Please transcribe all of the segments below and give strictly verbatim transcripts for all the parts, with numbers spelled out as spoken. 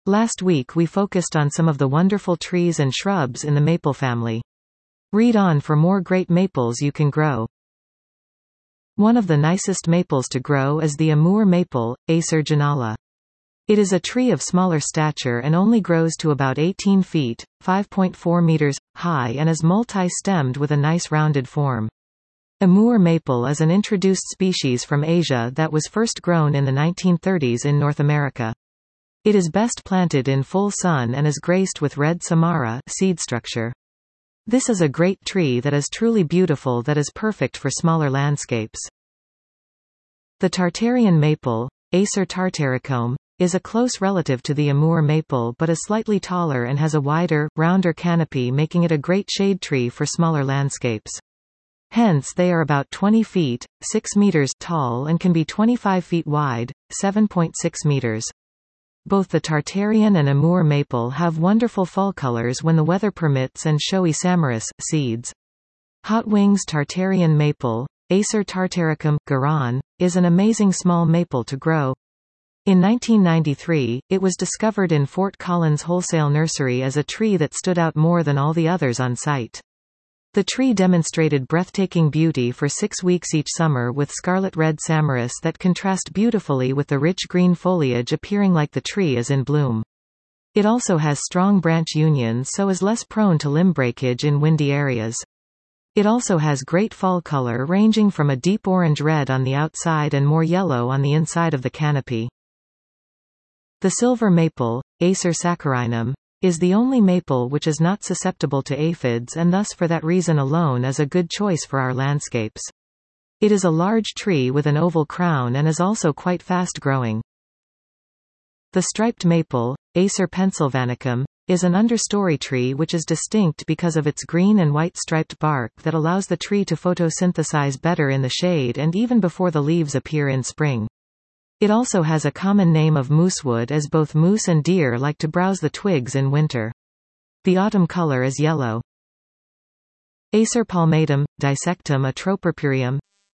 Last week we focused on some of the wonderful trees and shrubs in the maple family. Read on for more great maples you can grow. One of the nicest maples to grow is the Amur maple, Acer genala. It is a tree of smaller stature and only grows to about eighteen feet, five point four meters, high and is multi-stemmed with a nice rounded form. Amur maple is an introduced species from Asia that was first grown in the nineteen thirties in North America. It is best planted in full sun and is graced with red samara seed structure. This is a great tree that is truly beautiful that is perfect for smaller landscapes. The Tartarian maple, Acer tartaricum, is a close relative to the Amur maple but is slightly taller and has a wider, rounder canopy, making it a great shade tree for smaller landscapes. Hence they are about twenty feet, six meters tall and can be twenty-five feet wide, seven point six meters. Both the Tartarian and Amur maple have wonderful fall colors when the weather permits and showy samaras seeds. Hot Wings Tartarian maple, Acer tartaricum, Garan, is an amazing small maple to grow. In nineteen ninety-three, it was discovered in Fort Collins Wholesale Nursery as a tree that stood out more than all the others on site. The tree demonstrated breathtaking beauty for six weeks each summer with scarlet-red samaras that contrast beautifully with the rich green foliage, appearing like the tree is in bloom. It also has strong branch unions so is less prone to limb breakage in windy areas. It also has great fall color ranging from a deep orange-red on the outside and more yellow on the inside of the canopy. The silver maple, Acer saccharinum, is the only maple which is not susceptible to aphids and thus for that reason alone is a good choice for our landscapes. It is a large tree with an oval crown and is also quite fast-growing. The striped maple, Acer pennsylvanicum, is an understory tree which is distinct because of its green and white striped bark that allows the tree to photosynthesize better in the shade and even before the leaves appear in spring. It also has a common name of moosewood as both moose and deer like to browse the twigs in winter. The autumn color is yellow. Acer palmatum, dissectum atropurpureum.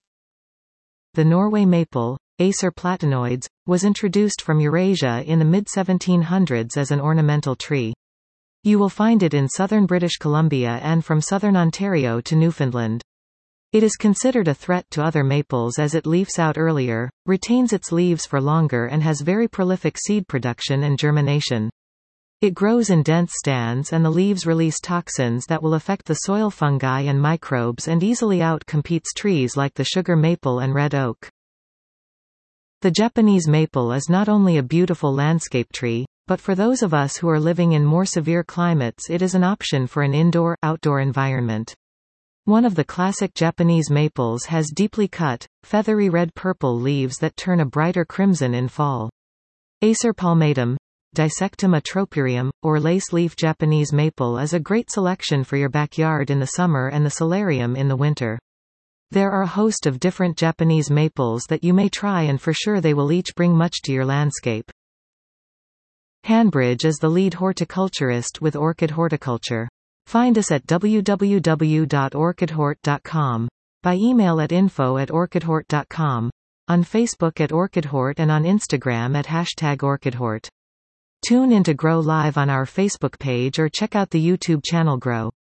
The Norway maple, Acer platanoides, was introduced from Eurasia in the mid seventeen hundreds as an ornamental tree. You will find it in southern British Columbia and from southern Ontario to Newfoundland. It is considered a threat to other maples as it leaves out earlier, retains its leaves for longer and has very prolific seed production and germination. It grows in dense stands and the leaves release toxins that will affect the soil fungi and microbes and easily out-competes trees like the sugar maple and red oak. The Japanese maple is not only a beautiful landscape tree, but for those of us who are living in more severe climates it is an option for an indoor-outdoor environment. One of the classic Japanese maples has deeply cut, feathery red-purple leaves that turn a brighter crimson in fall. Acer palmatum, dissectum atropurpureum, or lace-leaf Japanese maple is a great selection for your backyard in the summer and the solarium in the winter. There are a host of different Japanese maples that you may try and for sure they will each bring much to your landscape. Hanbridge is the lead horticulturist with Orchid Horticulture. Find us at w w w dot orchid hort dot com, by email at info at orchid hort dot com, on Facebook at OrchidHort and on Instagram at hashtag OrchidHort. Tune in to Grow Live on our Facebook page or check out the YouTube channel Grow.